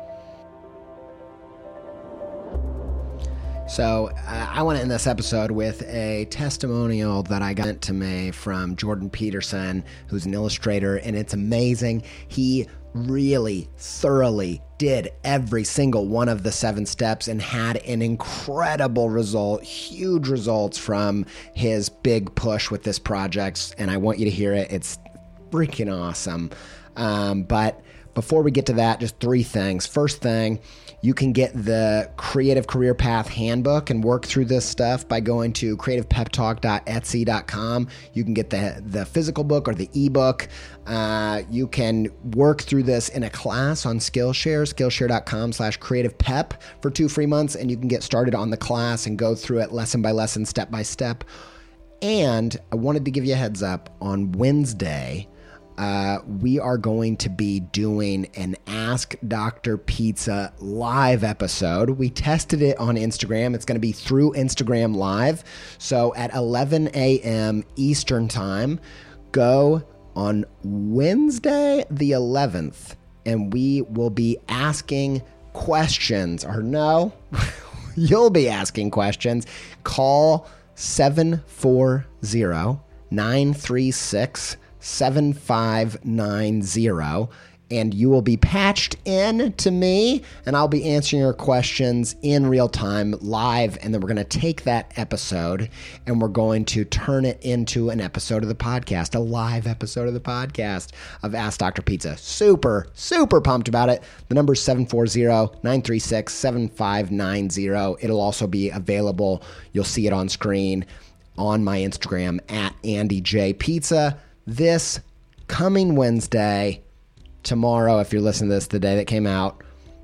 So uh, I want to end this episode with a testimonial that I got to me from Jordan Peterson, who's an illustrator, and it's amazing. He really thoroughly did every single one of the seven steps and had an incredible result, huge results from his big push with this project, and I want you to hear it. It's freaking awesome. Um, but before we get to that, just three things. First thing, you can get the Creative Career Path Handbook and work through this stuff by going to creative pep talk dot etsy dot com. You can get the, the physical book or the ebook. Uh, you can work through this in a class on Skillshare, skillshare dot com slash creative pep for two free months, and you can get started on the class and go through it lesson by lesson, step by step. And I wanted to give you a heads up on Wednesday. Uh, we are going to be doing an Ask Doctor Pizza live episode. We tested it on Instagram. It's going to be through Instagram Live. So at eleven a.m. Eastern Time, go on Wednesday the eleventh, and we will be asking questions. Or no, you'll be asking questions. Call seven four zero, nine three six, seven five nine zero, and you will be patched in to me, and I'll be answering your questions in real time live, and then we're going to take that episode and we're going to turn it into an episode of the podcast, a live episode of the podcast of Ask Doctor Pizza. Super, super pumped about it. The number is seven four zero, nine three six, seven five nine zero. It'll also be available. You'll see it on screen on my Instagram at Andy J Pizza. This coming Wednesday, tomorrow, if you're listening to this, the day that came out,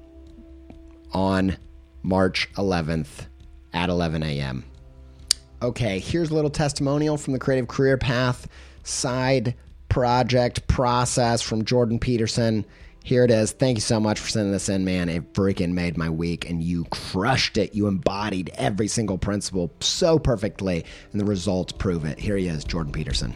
on March eleventh at eleven a.m. Okay, here's a little testimonial from the Creative Career Path side project process from Jordan Peterson. Here it is. Thank you so much for sending this in, man. It freaking made my week, and you crushed it. You embodied every single principle so perfectly, and the results prove it. Here he is, Jordan Peterson.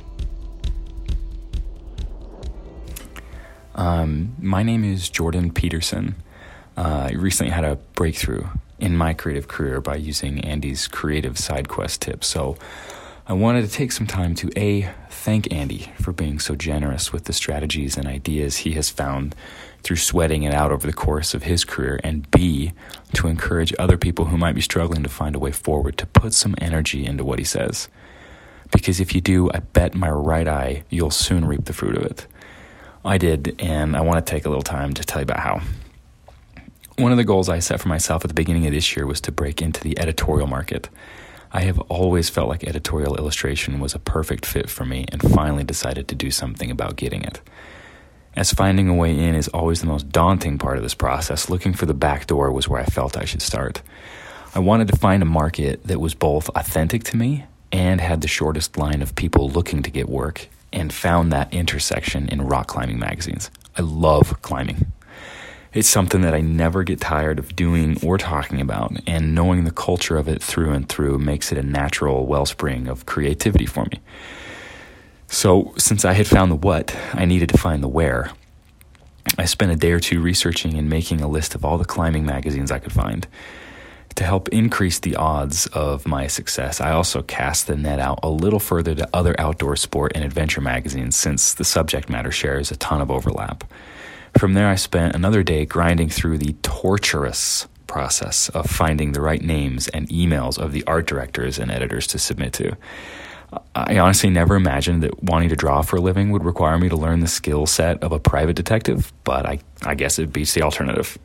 Um, my name is Jordan Peterson. Uh, I recently had a breakthrough in my creative career by using Andy's creative side quest tips. So I wanted to take some time to A, thank Andy for being so generous with the strategies and ideas he has found through sweating it out over the course of his career, and B, to encourage other people who might be struggling to find a way forward to put some energy into what he says. Because if you do, I bet my right eye you'll soon reap the fruit of it. I did, and I want to take a little time to tell you about how. One of the goals I set for myself at the beginning of this year was to break into the editorial market. I have always felt like editorial illustration was a perfect fit for me, and finally decided to do something about getting it. As finding a way in is always the most daunting part of this process, looking for the back door was where I felt I should start. I wanted to find a market that was both authentic to me and had the shortest line of people looking to get work, and found that intersection in rock climbing magazines. I love climbing. It's something that I never get tired of doing or talking about, and knowing the culture of it through and through makes it a natural wellspring of creativity for me. So, since I had found the what, I needed to find the where. I spent a day or two researching and making a list of all the climbing magazines I could find. To help increase the odds of my success, I also cast the net out a little further to other outdoor sport and adventure magazines, since the subject matter shares a ton of overlap. From there, I spent another day grinding through the torturous process of finding the right names and emails of the art directors and editors to submit to. I honestly never imagined that wanting to draw for a living would require me to learn the skill set of a private detective, but I, I guess it beats the alternative.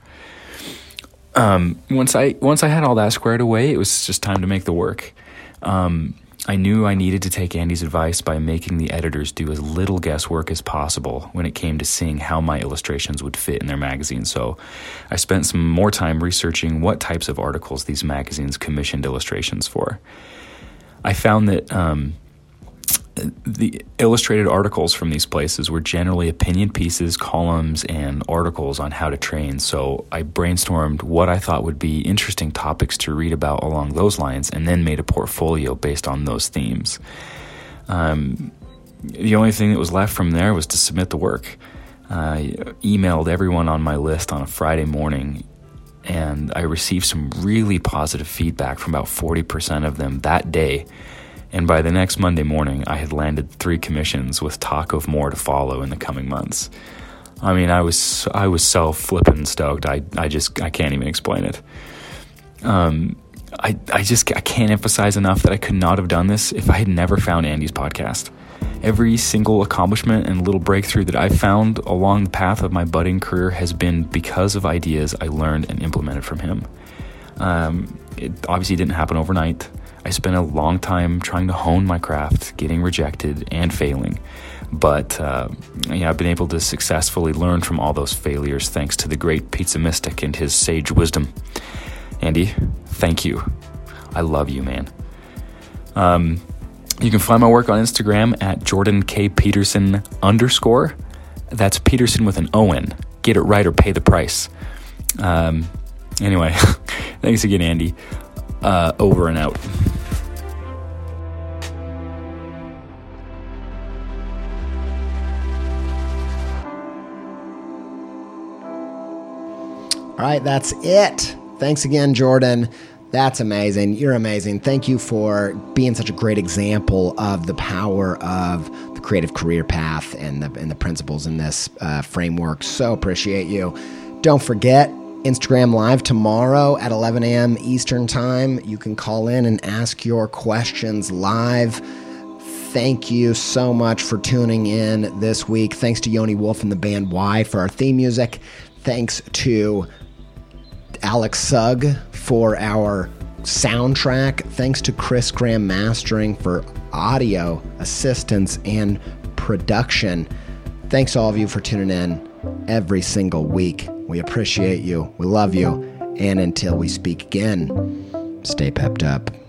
Um, once I once I had all that squared away, it was just time to make the work. Um, I knew I needed to take Andy's advice by making the editors do as little guesswork as possible when it came to seeing how my illustrations would fit in their magazine. So I spent some more time researching what types of articles these magazines commissioned illustrations for. I found that um, the illustrated articles from these places were generally opinion pieces, columns, and articles on how to train. So I brainstormed what I thought would be interesting topics to read about along those lines, and then made a portfolio based on those themes. Um, the only thing that was left from there was to submit the work. I emailed everyone on my list on a Friday morning, and I received some really positive feedback from about forty percent of them that day. And by the next Monday morning, I had landed three commissions with talk of more to follow in the coming months. I mean, I was I was so flippin' stoked. I I just I can't even explain it. Um, I I just I can't emphasize enough that I could not have done this if I had never found Andy's podcast. Every single accomplishment and little breakthrough that I've found along the path of my budding career has been because of ideas I learned and implemented from him. Um, it obviously didn't happen overnight. I spent a long time trying to hone my craft, getting rejected and failing. But uh, yeah, I've been able to successfully learn from all those failures thanks to the great pizza mystic and his sage wisdom. Andy, thank you. I love you, man. Um, you can find my work on Instagram at Jordan K. Peterson underscore. That's Peterson with an O N. Get it right or pay the price. Um, anyway, thanks again, Andy. Uh, over and out. All right, that's it. Thanks again, Jordan. That's amazing. You're amazing. Thank you for being such a great example of the power of the creative career path and the, and the principles in this uh, framework. So appreciate you. Don't forget, Instagram Live tomorrow at eleven a.m. Eastern Time. You can call in and ask your questions live. Thank you so much for tuning in this week. Thanks to Yoni Wolf and the band Y for our theme music. Thanks to Alex Sugg for our soundtrack. Thanks to Chris Graham Mastering for audio assistance and production. Thanks all of you for tuning in every single week. We appreciate you. We love you. And until we speak again, stay pepped up.